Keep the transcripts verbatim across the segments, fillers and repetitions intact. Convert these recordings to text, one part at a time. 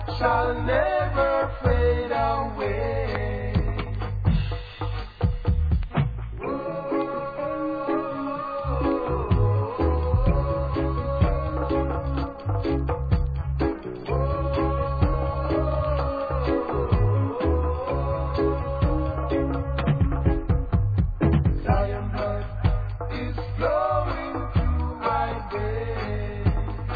shall never fade away. Zion blood is flowing through my veins,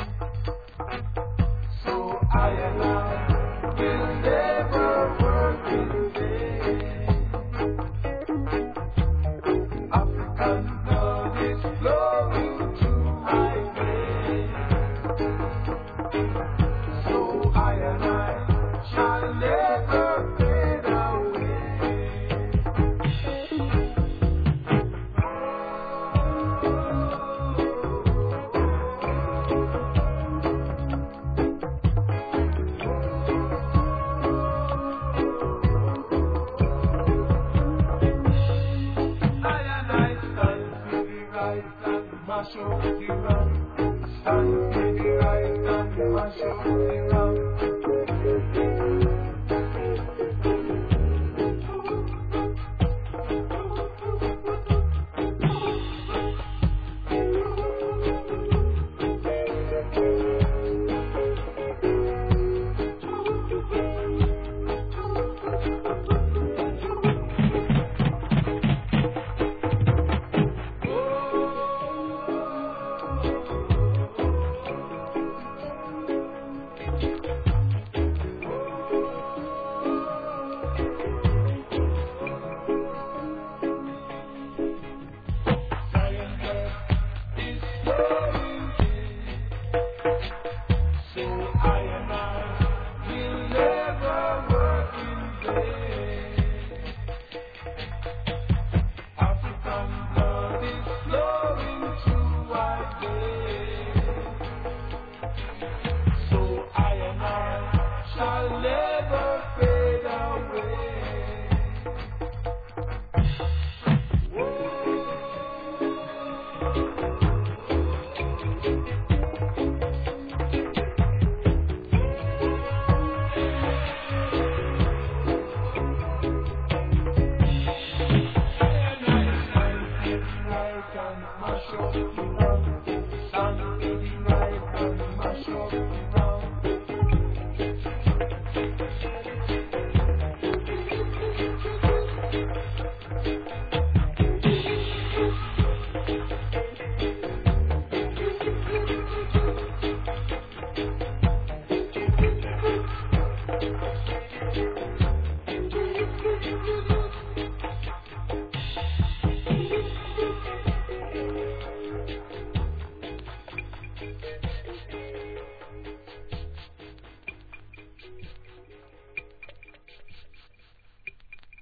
so I and I will never work in vain. African blood is flowing through my veins, so I and I shall never fade away. I and I stand for the right and mash up the wrong. Stand for the right and mash up the wrong. Zion blood is flowing in, so I and I will never work in vain. African blood is flowing through our veins, so I and I shall never fade away. Right and mash up the wrong. Stand for the right and mash up the wrong.